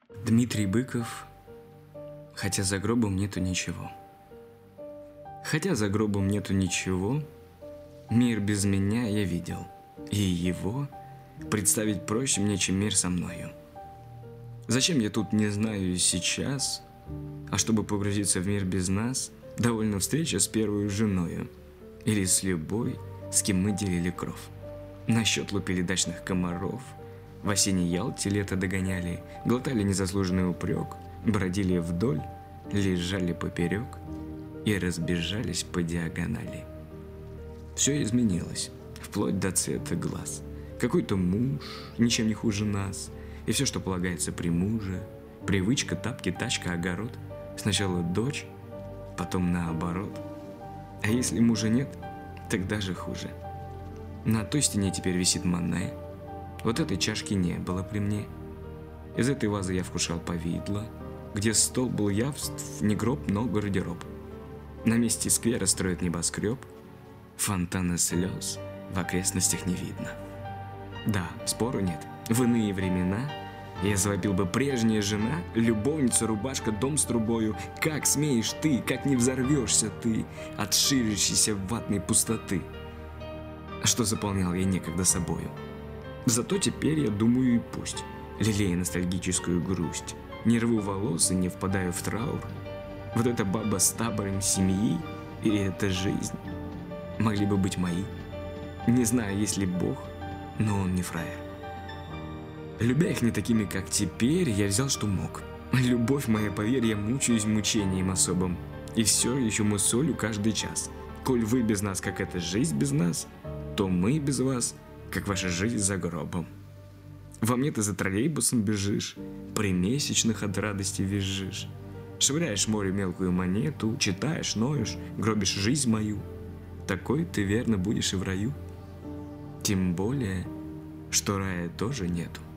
Дмитрий Быков. Хотя за гробом нету ничего. Хотя за гробом нету ничего, мир без меня я видел, и его представить проще мне, чем мир со мною. Зачем я тут, не знаю и сейчас, а чтобы погрузиться в мир без нас, довольно встреча с первой женою или с любой, с кем мы делили кров. На счет лупили дачных комаров, в осенней Ялте лето догоняли, глотали незаслуженный упрек, бродили вдоль, лежали поперек и разбежались по диагонали. Все изменилось, вплоть до цвета глаз. Какой-то муж, ничем не хуже нас, и все, что полагается при муже, привычка, тапки, тачка, огород. Сначала дочь, потом наоборот. А если мужа нет, так даже хуже. На той стене теперь висит Моне. Вот этой чашки не было при мне. Из этой вазы я вкушал повидло, где стол был явств, не гроб, но гардероб. На месте сквера строят небоскреб, фонтана слез в окрестностях не видно. Да, спору нет, в иные времена я завопил бы: прежняя жена, любовница, рубашка, дом с трубою. Как смеешь ты, как не взорвешься ты от ширящейся ватной пустоты, что заполнял я некогда собою. Зато теперь я думаю и пусть, лелея ностальгическую грусть, не рву волос и не впадаю в траур. Вот эта баба с табором семьи и эта жизнь могли бы быть мои. Не знаю, есть ли Бог, но он не фраер. Любя их не такими, как теперь, я взял, что мог. Любовь моя, поверь, я мучаюсь мучением особым. И все еще мусолю каждый час. Коль вы без нас, как эта жизнь без нас, то мы без вас, как ваша жизнь за гробом. Во мне ты за троллейбусом бежишь, при месячных от радости визжишь. Швыряешь море мелкую монету, читаешь, ноешь, гробишь жизнь мою. Такой ты верно будешь и в раю. Тем более, что рая тоже нету.